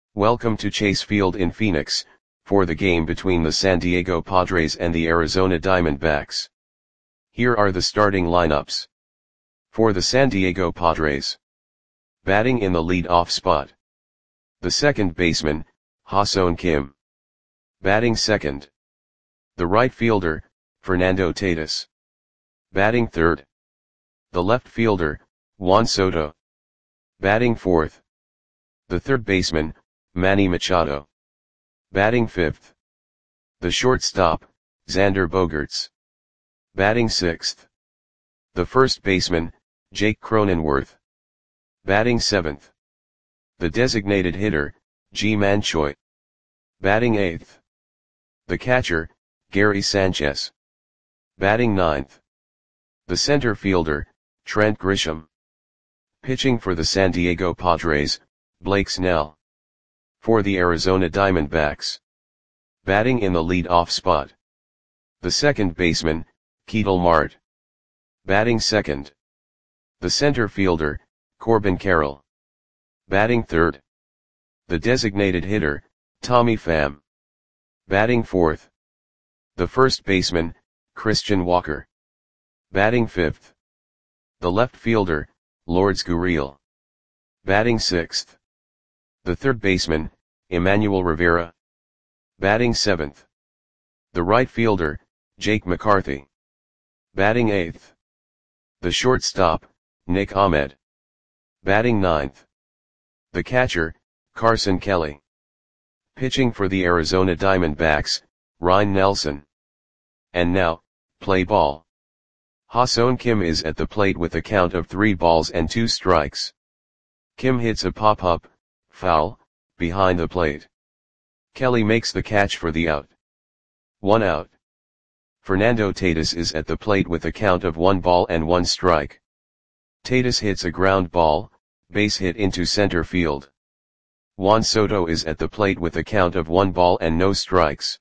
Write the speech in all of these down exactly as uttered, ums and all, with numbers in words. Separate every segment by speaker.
Speaker 1: Welcome to Chase Field in Phoenix, for the game between the San Diego Padres and the Arizona Diamondbacks. Here are the starting lineups. For the San Diego Padres. Batting in the lead-off spot. The second baseman, Ha-Seong Kim. Batting second. The right fielder, Fernando Tatis. Batting third. The left fielder, Juan Soto. Batting fourth. The third baseman, Manny Machado. Batting fifth. The shortstop, Xander Bogaerts. Batting sixth. The first baseman, Jake Cronenworth. Batting seventh. The designated hitter, Ji-Man Choi. Batting eighth. The catcher, Gary Sanchez. Batting ninth. The center fielder, Trent Grisham. Pitching for the San Diego Padres, Blake Snell. For the Arizona Diamondbacks. Batting in the lead-off spot. The second baseman, Ketel Marte. Batting second. The center fielder, Corbin Carroll. Batting third. The designated hitter, Tommy Pham. Batting fourth. The first baseman, Christian Walker. Batting fifth. The left fielder, Lourdes Gurriel. Batting sixth. The third baseman, Emmanuel Rivera. Batting seventh. The right fielder, Jake McCarthy. Batting eighth. The shortstop, Nick Ahmed. Batting ninth. The catcher, Carson Kelly. Pitching for the Arizona Diamondbacks, Ryne Nelson. And now, play ball. Ha-Seong Kim is at the plate with a count of three balls and two strikes. Kim hits a pop-up, foul, behind the plate. Kelly makes the catch for the out. One out. Fernando Tatis is at the plate with a count of one ball and one strike. Tatis hits a ground ball, base hit into center field. Juan Soto is at the plate with a count of one ball and no strikes.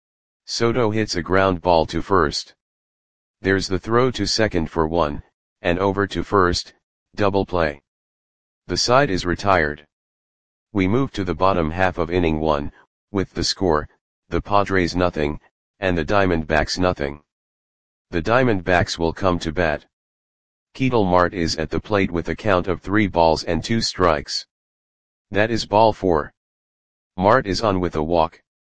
Speaker 1: Soto hits a ground ball to first. There's the throw to second for one, and over to first, double play. The side is retired. We move to the bottom half of inning one, with the score, the Padres nothing, and the Diamondbacks nothing. The Diamondbacks will come to bat. Ketel Marte is at the plate with a count of three balls and two strikes. That is ball four. Marte is on with a walk.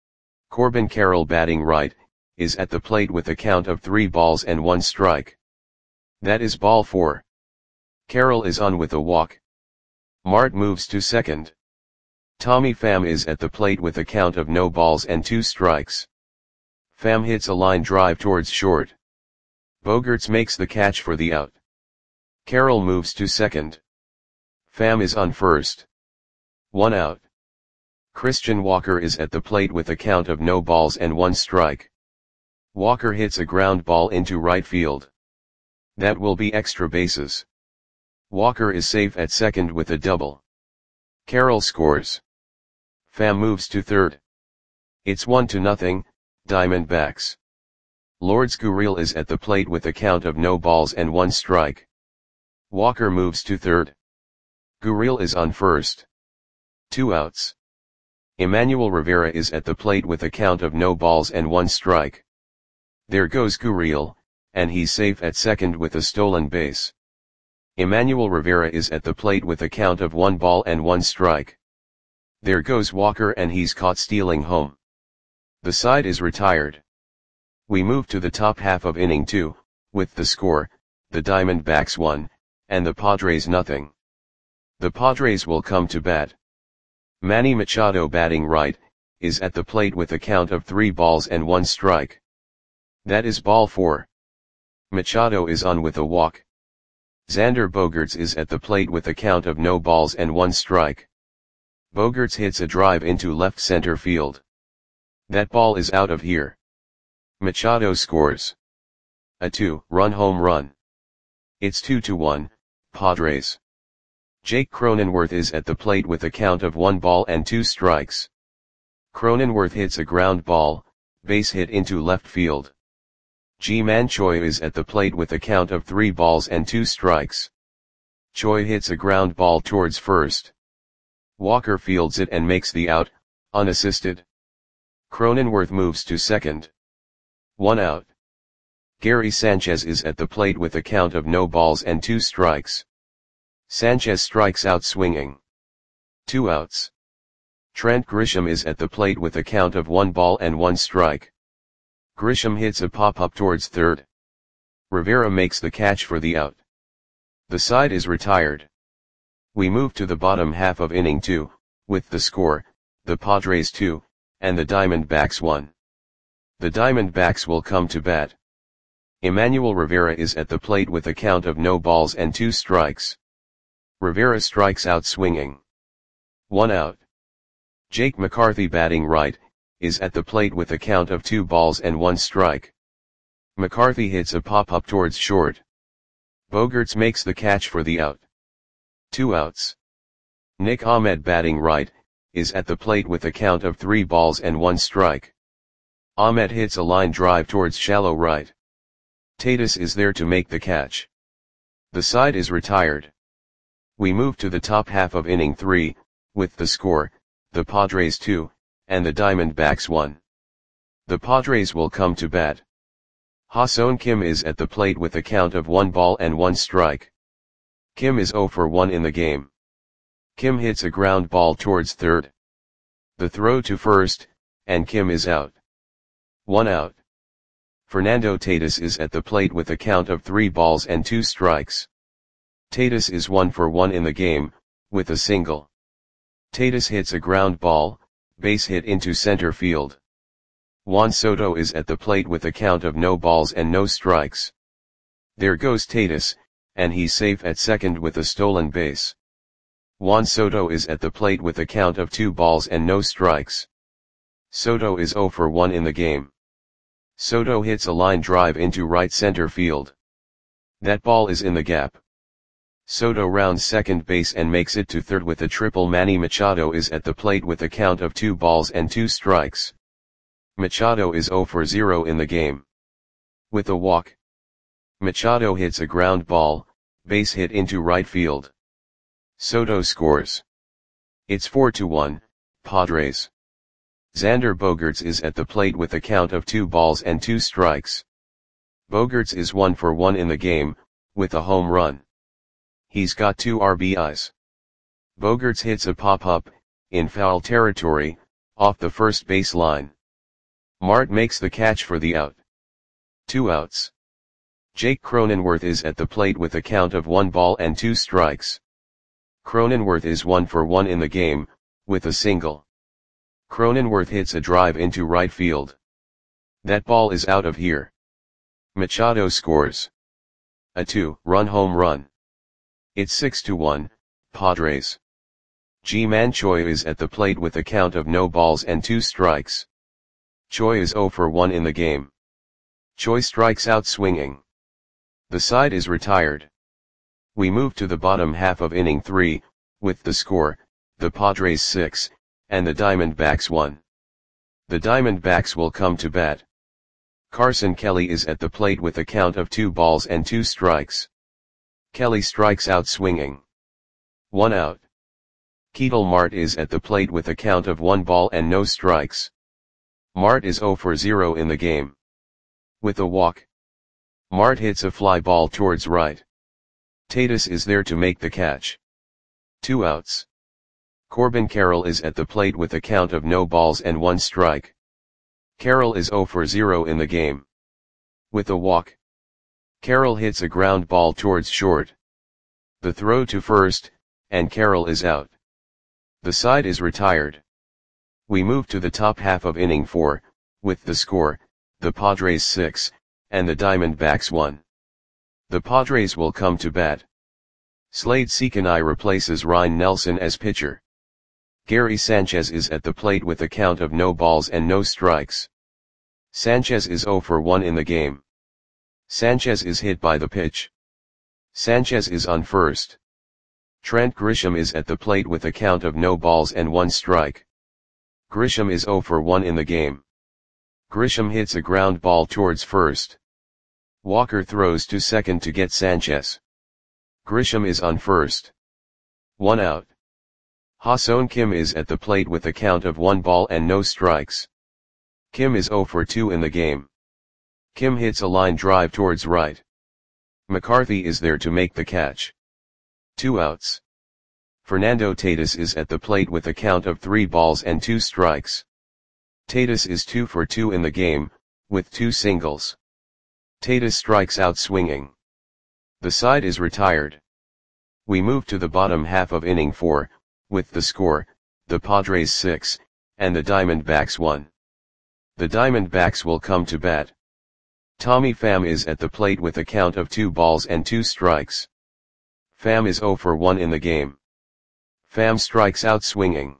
Speaker 1: Corbin Carroll, batting right, is at the plate with a count of three balls and one strike. That is ball four. Carroll is on with a walk. Marte moves to second. Tommy Pham is at the plate with a count of no balls and two strikes. Pham hits a line drive towards short. Bogaerts makes the catch for the out. Carroll moves to second. Pham is on first. One out. Christian Walker is at the plate with a count of no balls and one strike. Walker hits a ground ball into right field. That will be extra bases. Walker is safe at second with a double. Carroll scores. Pham moves to third. It's one to nothing, Diamondbacks. Lourdes Gurriel is at the plate with a count of no balls and one strike. Walker moves to third. Gurriel is on first. Two outs. Emmanuel Rivera is at the plate with a count of no balls and one strike. There goes Gurriel, and he's safe at second with a stolen base. Emmanuel Rivera is at the plate with a count of one ball and one strike. There goes Walker, and he's caught stealing home. The side is retired. We move to the top half of inning two, with the score, the Diamondbacks one, and the Padres nothing. The Padres will come to bat. Manny Machado, batting right, is at the plate with a count of three balls and one strike. That is ball four. Machado is on with a walk. Xander Bogaerts is at the plate with a count of no balls and one strike. Bogaerts hits a drive into left center field. That ball is out of here. Machado scores. A two-run home run. It's two to one, Padres. Jake Cronenworth is at the plate with a count of one ball and two strikes. Cronenworth hits a ground ball, base hit into left field. Ji-Man Choi is at the plate with a count of three balls and two strikes. Choi hits a ground ball towards first. Walker fields it and makes the out, unassisted. Cronenworth moves to second. One out. Gary Sanchez is at the plate with a count of no balls and two strikes. Sanchez strikes out swinging. Two outs. Trent Grisham is at the plate with a count of one ball and one strike. Grisham hits a pop-up towards third. Rivera makes the catch for the out. The side is retired. We move to the bottom half of inning two, with the score, the Padres two, and the Diamondbacks one. The Diamondbacks will come to bat. Emmanuel Rivera is at the plate with a count of no balls and two strikes. Rivera strikes out swinging. One out. Jake McCarthy, batting right, is at the plate with a count of two balls and one strike. McCarthy hits a pop-up towards short. Bogaerts makes the catch for the out. Two outs. Nick Ahmed, batting right, is at the plate with a count of three balls and one strike. Ahmed hits a line drive towards shallow right. Tatis is there to make the catch. The side is retired. We move to the top half of inning three, with the score, the Padres two, and the Diamondbacks one. The Padres will come to bat. Ha-Seong Kim is at the plate with a count of one ball and one strike. Kim is zero for one in the game. Kim hits a ground ball towards third. The throw to first, and Kim is out. One out. Fernando Tatis is at the plate with a count of three balls and two strikes. Tatis is one for one in the game, with a single. Tatis hits a ground ball, base hit into center field. Juan Soto is at the plate with a count of no balls and no strikes. There goes Tatis, and he's safe at second with a stolen base. Juan Soto is at the plate with a count of two balls and no strikes. Soto is zero for one in the game. Soto hits a line drive into right center field. That ball is in the gap. Soto rounds second base and makes it to third with a triple. Manny Machado is at the plate with a count of two balls and two strikes. Machado is zero for zero in the game. With a walk. Machado hits a ground ball, base hit into right field. Soto scores. It's four to one, Padres. Xander Bogaerts is at the plate with a count of two balls and two strikes. Bogaerts is one for one in the game, with a home run. He's got two R B Is. Bogaerts hits a pop-up, in foul territory, off the first base line. Mart makes the catch for the out. Two outs. Jake Cronenworth is at the plate with a count of one ball and two strikes. Cronenworth is one for one in the game, with a single. Cronenworth hits a drive into right field. That ball is out of here. Machado scores. A two-run home run. It's six to one, Padres. Ji-Man Choi is at the plate with a count of no balls and two strikes. Choi is zero for one in the game. Choi strikes out swinging. The side is retired. We move to the bottom half of inning three, with the score, the Padres six, and the Diamondbacks one. The Diamondbacks will come to bat. Carson Kelly is at the plate with a count of two balls and two strikes. Kelly strikes out swinging. One out. Ketel Marte is at the plate with a count of one ball and no strikes. Marte is zero for zero in the game. With a walk. Marte hits a fly ball towards right. Tatis is there to make the catch. Two outs. Corbin Carroll is at the plate with a count of no balls and one strike. Carroll is zero for zero in the game. With a walk. Carroll hits a ground ball towards short. The throw to first, and Carroll is out. The side is retired. We move to the top half of inning four, with the score, the Padres six, and the Diamondbacks one. The Padres will come to bat. Slade Seaconai replaces Ryan Nelson as pitcher. Gary Sanchez is at the plate with a count of no balls and no strikes. Sanchez is zero for one in the game. Sanchez is hit by the pitch. Sanchez is on first. Trent Grisham is at the plate with a count of no balls and one strike. Grisham is zero for one in the game. Grisham hits a ground ball towards first. Walker throws to second to get Sanchez. Grisham is on first. One out. Ha-seon Kim is at the plate with a count of one ball and no strikes. Kim is zero for two in the game. Kim hits a line drive towards right. McCarthy is there to make the catch. Two outs. Fernando Tatis is at the plate with a count of three balls and two strikes. Tatis is two for two in the game, with two singles. Tatis strikes out swinging. The side is retired. We move to the bottom half of inning four, with the score, the Padres six, and the Diamondbacks one. The Diamondbacks will come to bat. Tommy Pham is at the plate with a count of two balls and two strikes. Pham is zero for one in the game. Pham strikes out swinging.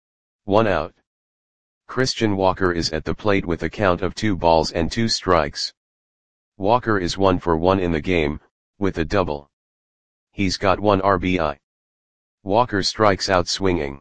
Speaker 1: One out. Christian Walker is at the plate with a count of two balls and two strikes. Walker is one for one in the game, with a double. He's got one R B I. Walker strikes out swinging.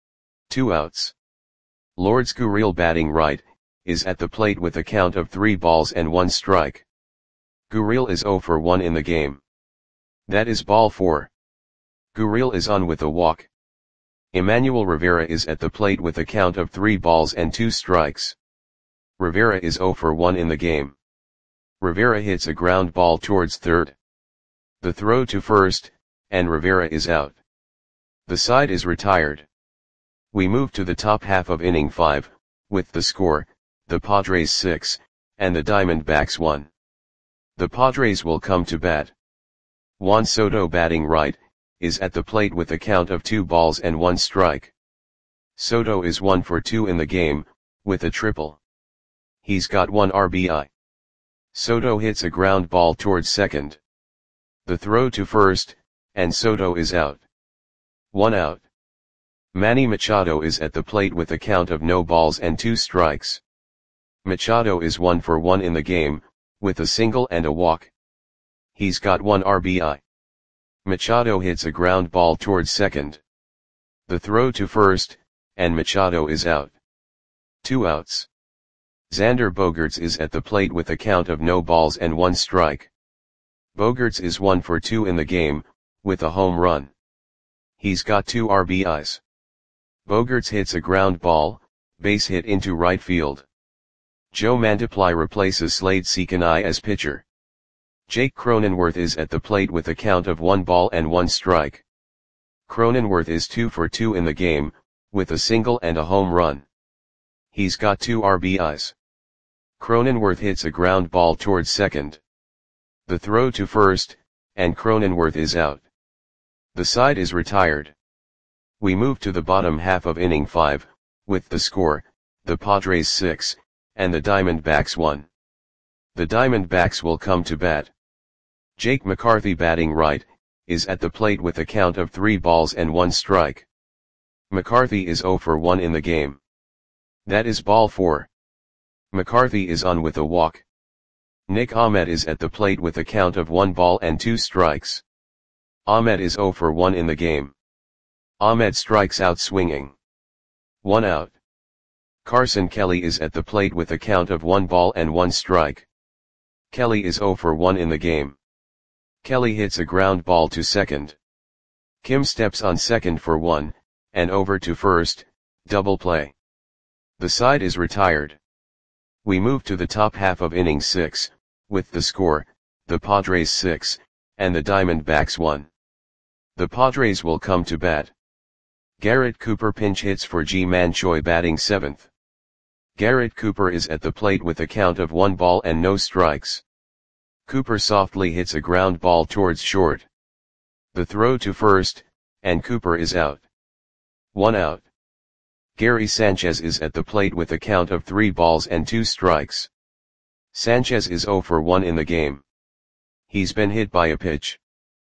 Speaker 1: Two outs. Lourdes Gurriel, batting right, is at the plate with a count of three balls and one strike. Gurriel is zero for one in the game. That is ball four. Gurriel is on with a walk. Emmanuel Rivera is at the plate with a count of three balls and two strikes. Rivera is zero for one in the game. Rivera hits a ground ball towards third. The throw to first, and Rivera is out. The side is retired. We move to the top half of inning five, with the score, the Padres six, and the Diamondbacks one. The Padres will come to bat. Juan Soto, batting right, is at the plate with a count of two balls and one strike. Soto is one for two in the game, with a triple. He's got one R B I. Soto hits a ground ball towards second. The throw to first, and Soto is out. One out. Manny Machado is at the plate with a count of no balls and two strikes. Machado is one for one in the game, with a single and a walk. He's got one R B I. Machado hits a ground ball towards second. The throw to first, and Machado is out. Two outs. Xander Bogaerts is at the plate with a count of no balls and one strike. Bogaerts is one for two in the game, with a home run. He's got two R B Is. Bogaerts hits a ground ball, base hit into right field. Joe Mantiply replaces Slade Seakanai as pitcher. Jake Cronenworth is at the plate with a count of one ball and one strike. Cronenworth is two for two in the game, with a single and a home run. He's got two R B Is. Cronenworth hits a ground ball towards second. The throw to first, and Cronenworth is out. The side is retired. We move to the bottom half of inning five, with the score, the Padres six, and the Diamondbacks one. The Diamondbacks will come to bat. Jake McCarthy, batting right, is at the plate with a count of three balls and one strike. McCarthy is zero for one in the game. That is ball four. McCarthy is on with a walk. Nick Ahmed is at the plate with a count of one ball and two strikes. Ahmed is zero for one in the game. Ahmed strikes out swinging. One out. Carson Kelly is at the plate with a count of one ball and one strike. Kelly is zero for one in the game. Kelly hits a ground ball to second. Kim steps on second for one, and over to first, double play. The side is retired. We move to the top half of inning six, with the score, the Padres six, and the Diamondbacks one. The Padres will come to bat. Garrett Cooper pinch hits for Ji-Man Choi, batting seventh. Garrett Cooper is at the plate with a count of one ball and no strikes. Cooper softly hits a ground ball towards short. The throw to first, and Cooper is out. One out. Gary Sanchez is at the plate with a count of three balls and two strikes. Sanchez is zero for one in the game. He's been hit by a pitch.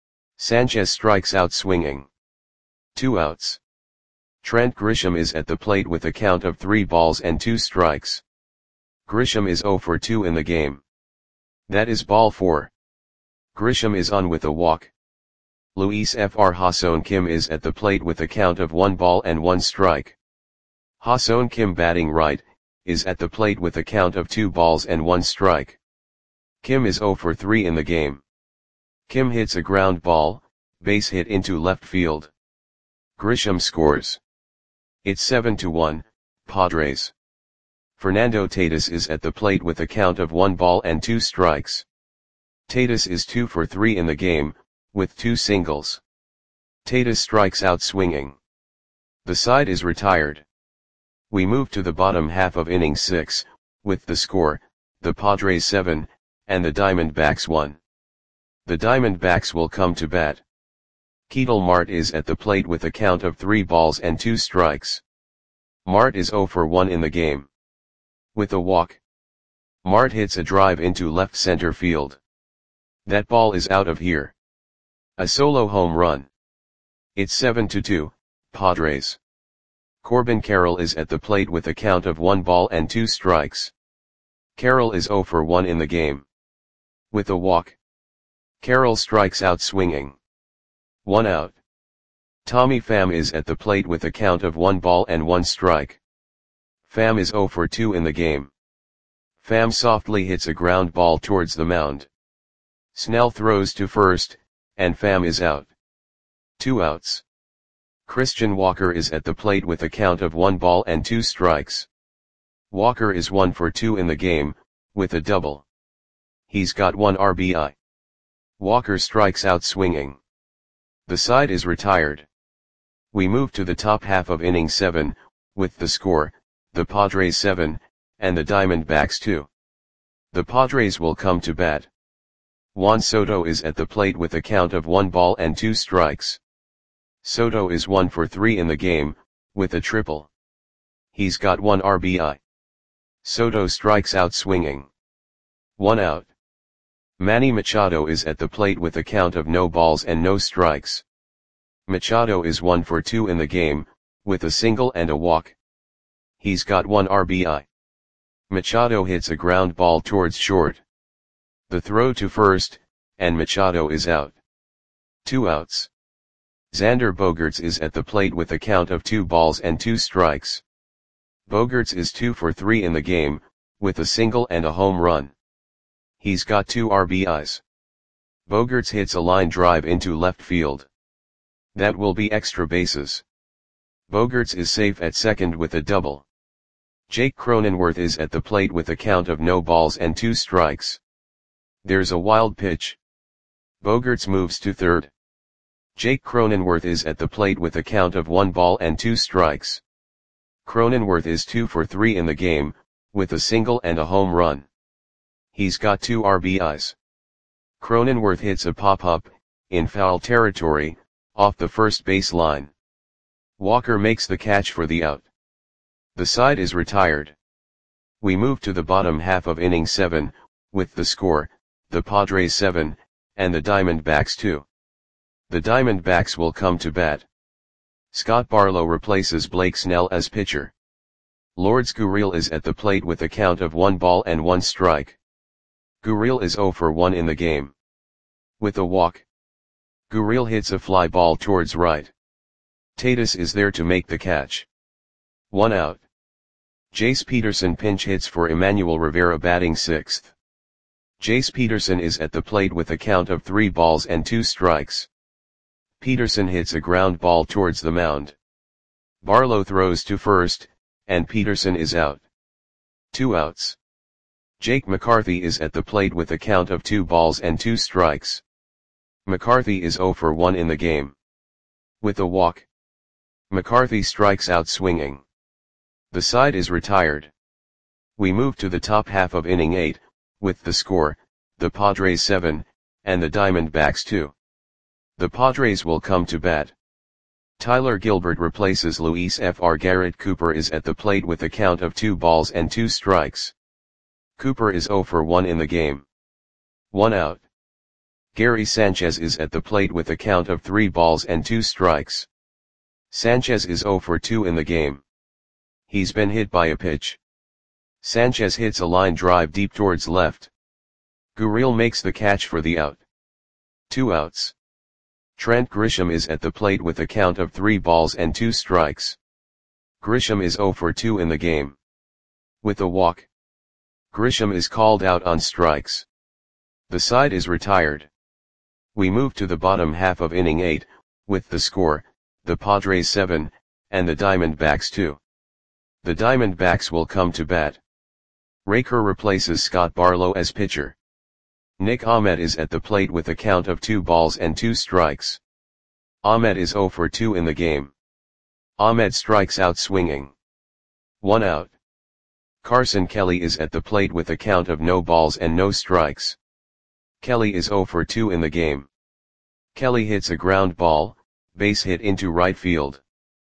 Speaker 1: Sanchez strikes out swinging. Two outs. Trent Grisham is at the plate with a count of three balls and two strikes. Grisham is zero for two in the game. That is ball four. Grisham is on with a walk. Luis F R Ha-seon Kim is at the plate with a count of one ball and one strike. Ha-seon Kim, batting right, is at the plate with a count of two balls and one strike. Kim is zero for three in the game. Kim hits a ground ball, base hit into left field. Grisham scores. It's seven to one, Padres. Fernando Tatis is at the plate with a count of one ball and two strikes. Tatis is two for three in the game, with two singles. Tatis strikes out swinging. The side is retired. We move to the bottom half of inning six, with the score, the Padres seven, and the Diamondbacks one. The Diamondbacks will come to bat. Ketel Marte is at the plate with a count of three balls and two strikes. Marte is zero for one in the game. With a walk, Marte hits a drive into left center field. That ball is out of here. A solo home run. It's seven to two, Padres. Corbin Carroll is at the plate with a count of one ball and two strikes. Carroll is zero for one in the game. With a walk, Carroll strikes out swinging. One out. Tommy Pham is at the plate with a count of one ball and one strike. Pham is zero for two in the game. Pham softly hits a ground ball towards the mound. Snell throws to first, and Pham is out. Two outs. Christian Walker is at the plate with a count of one ball and two strikes. Walker is one for two in the game, with a double. He's got one R B I. Walker strikes out swinging. The side is retired. We move to the top half of inning seven, with the score, the Padres seven, and the Diamondbacks two. The Padres will come to bat. Juan Soto is at the plate with a count of one ball and two strikes. Soto is one for three in the game, with a triple. He's got one R B I. Soto strikes out swinging. One out. Manny Machado is at the plate with a count of no balls and no strikes. Machado is one for two in the game, with a single and a walk. He's got one R B I. Machado hits a ground ball towards short. The throw to first, and Machado is out. Two outs. Xander Bogaerts is at the plate with a count of two balls and two strikes. Bogaerts is two for three in the game, with a single and a home run. He's got two R B Is. Bogaerts hits a line drive into left field. That will be extra bases. Bogaerts is safe at second with a double. Jake Cronenworth is at the plate with a count of no balls and two strikes. There's a wild pitch. Bogaerts moves to third. Jake Cronenworth is at the plate with a count of one ball and two strikes. Cronenworth is two for three in the game, with a single and a home run. He's got two R B Is. Cronenworth hits a pop-up, in foul territory, off the first base line. Walker makes the catch for the out. The side is retired. We move to the bottom half of inning seven, with the score, the Padres seven, and the Diamondbacks two. The Diamondbacks will come to bat. Scott Barlow replaces Blake Snell as pitcher. Lourdes Gurriel is at the plate with a count of one ball and one strike. Gurriel is zero for one in the game. With a walk, Gurriel hits a fly ball towards right. Tatis is there to make the catch. One out. Jace Peterson pinch hits for Emmanuel Rivera batting sixth. Jace Peterson is at the plate with a count of three balls and two strikes. Peterson hits a ground ball towards the mound. Barlow throws to first, and Peterson is out. Two outs. Jake McCarthy is at the plate with a count of two balls and two strikes. McCarthy is zero for one in the game. With a walk, McCarthy strikes out swinging. The side is retired. We move to the top half of inning eight, with the score, the Padres seven, and the Diamondbacks two. The Padres will come to bat. Tyler Gilbert replaces Luis F R Garrett Cooper is at the plate with a count of two balls and two strikes. Cooper is zero for one in the game. One out. Gary Sanchez is at the plate with a count of three balls and two strikes. Sanchez is zero for two in the game. He's been hit by a pitch. Sanchez hits a line drive deep towards left. Gurriel makes the catch for the out. Two outs. Trent Grisham is at the plate with a count of three balls and two strikes. Grisham is zero for two in the game. With a walk, Grisham is called out on strikes. The side is retired. We move to the bottom half of inning eight, with the score, the Padres seven, and the Diamondbacks two. The Diamondbacks will come to bat. Ray Kerr replaces Scott Barlow as pitcher. Nick Ahmed is at the plate with a count of two balls and two strikes. Ahmed is zero for two in the game. Ahmed strikes out swinging. One out. Carson Kelly is at the plate with a count of no balls and no strikes. Kelly is zero for two in the game. Kelly hits a ground ball, base hit into right field.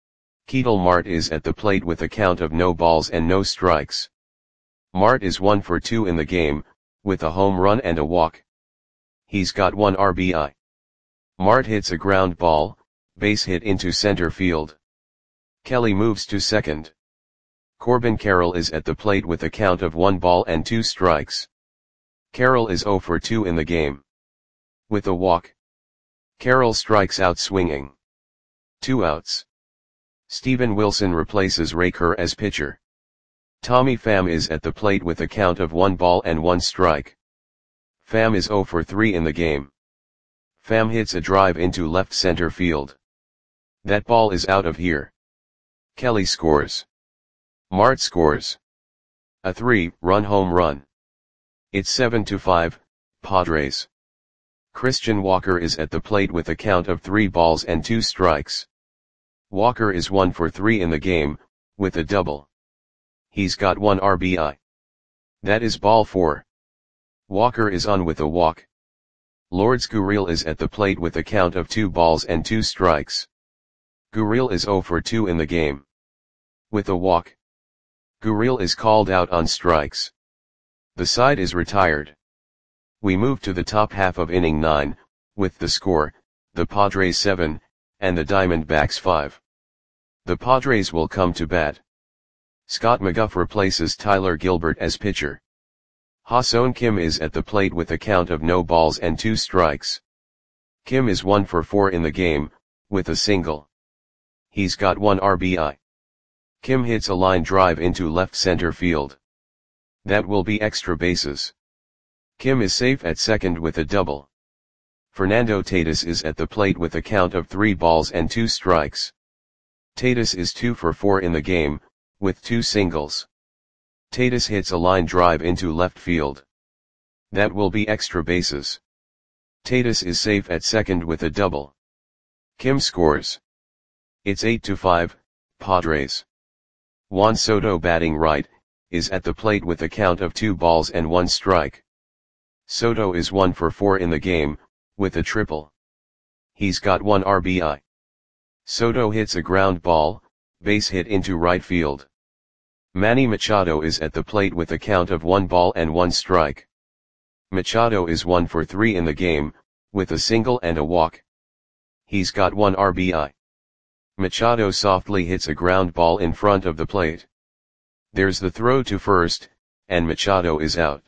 Speaker 1: Ketel Marte is at the plate with a count of no balls and no strikes. Marte is one for two in the game, with a home run and a walk. He's got one R B I. Marte hits a ground ball, base hit into center field. Kelly moves to second. Corbin Carroll is at the plate with a count of one ball and two strikes. Carroll is zero for two in the game. With a walk. Carroll strikes out swinging. Two outs. Steven Wilson replaces Ray Kerr as pitcher. Tommy Pham is at the plate with a count of one ball and one strike. Pham is zero for three in the game. Pham hits a drive into left center field. That ball is out of here. Kelly scores. Marte scores. A three-run home run. It's seven to five, Padres. Christian Walker is at the plate with a count of three balls and two strikes. Walker is one for three in the game, with a double. He's got one R B I. That is ball four. Walker is on with a walk. Lourdes Gurriel is at the plate with a count of two balls and two strikes. Gurriel is zero for two in the game. With a walk. Gurriel is called out on strikes. The side is retired. We move to the top half of inning nine, with the score, the Padres seven, and the Diamondbacks five. The Padres will come to bat. Scott McGough replaces Tyler Gilbert as pitcher. Ha-Seong Kim is at the plate with a count of no balls and two strikes. Kim is one for four in the game, with a single. He's got one R B I. Kim hits a line drive into left center field. That will be extra bases. Kim is safe at second with a double. Fernando Tatis is at the plate with a count of three balls and two strikes. Tatis is two for four in the game, with two singles. Tatis hits a line drive into left field. That will be extra bases. Tatis is safe at second with a double. Kim scores. It's eight to five, Padres. Juan Soto, batting right, is at the plate with a count of two balls and one strike. Soto is one for four in the game, with a triple. He's got one R B I. Soto hits a ground ball, base hit into right field. Manny Machado is at the plate with a count of one ball and one strike. Machado is one for three in the game, with a single and a walk. He's got one R B I. Machado softly hits a ground ball in front of the plate. There's the throw to first, and Machado is out.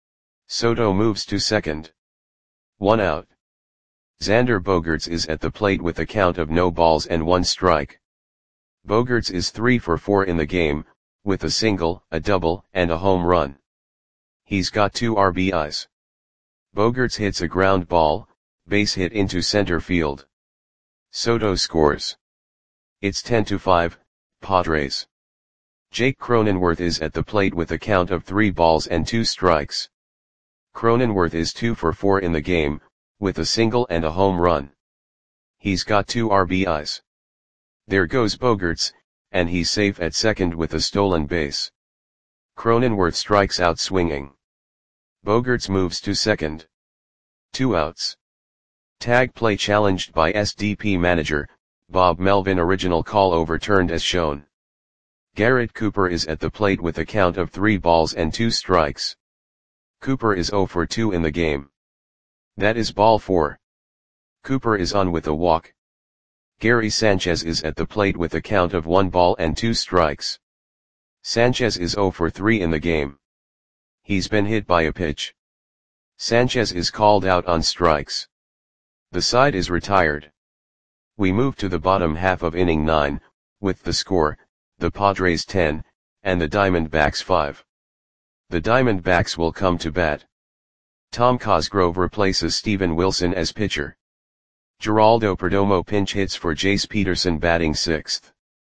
Speaker 1: Soto moves to second. One out. Xander Bogaerts is at the plate with a count of no balls and one strike. Bogaerts is three for four in the game, with a single, a double, and a home run. He's got two R B Is. Bogaerts hits a ground ball, base hit into center field. Soto scores. It's ten to five, Padres. Jake Cronenworth is at the plate with a count of three balls and two strikes. Cronenworth is two for four in the game, with a single and a home run. He's got two R B Is. There goes Bogaerts, and he's safe at second with a stolen base. Cronenworth strikes out swinging. Bogaerts moves to second. Two outs. Tag play challenged by S D P manager, Bob Melvin. Original call overturned as shown. Garrett Cooper is at the plate with a count of three balls and two strikes. Cooper is zero for two in the game. That is ball four. Cooper is on with a walk. Gary Sanchez is at the plate with a count of one ball and two strikes. Sanchez is zero for three in the game. He's been hit by a pitch. Sanchez is called out on strikes. The side is retired. We move to the bottom half of inning nine, with the score, the Padres ten, and the Diamondbacks five. The Diamondbacks will come to bat. Tom Cosgrove replaces Steven Wilson as pitcher. Geraldo Perdomo pinch hits for Jace Peterson, batting sixth.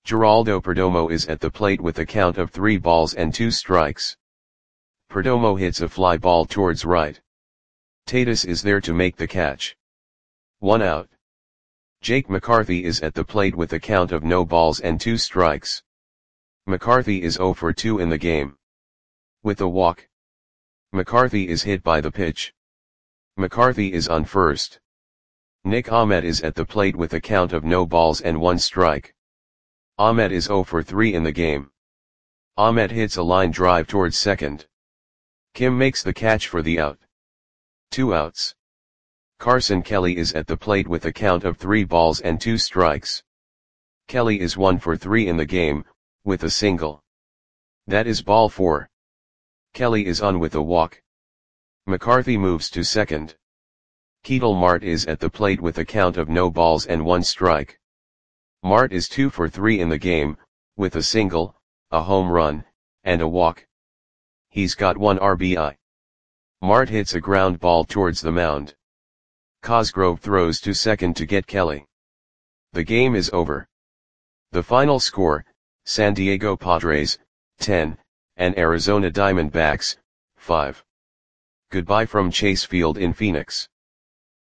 Speaker 1: Geraldo Perdomo is at the plate with a count of three balls and two strikes. Perdomo hits a fly ball towards right. Tatis is there to make the catch. One out. Jake McCarthy is at the plate with a count of no balls and two strikes. McCarthy is zero for two in the game. With a walk. McCarthy is hit by the pitch. McCarthy is on first. Nick Ahmed is at the plate with a count of no balls and one strike. Ahmed is zero for three in the game. Ahmed hits a line drive towards second. Kim makes the catch for the out. Two outs. Carson Kelly is at the plate with a count of three balls and two strikes. Kelly is one for three in the game, with a single. That is ball four. Kelly is on with a walk. McCarthy moves to second. Ketel Marte is at the plate with a count of no balls and one strike. Marte is two for three in the game, with a single, a home run, and a walk. He's got one R B I. Marte hits a ground ball towards the mound. Cosgrove throws to second to get Kelly. The game is over. The final score, San Diego Padres, ten, and Arizona Diamondbacks, five. Goodbye from Chase Field in Phoenix.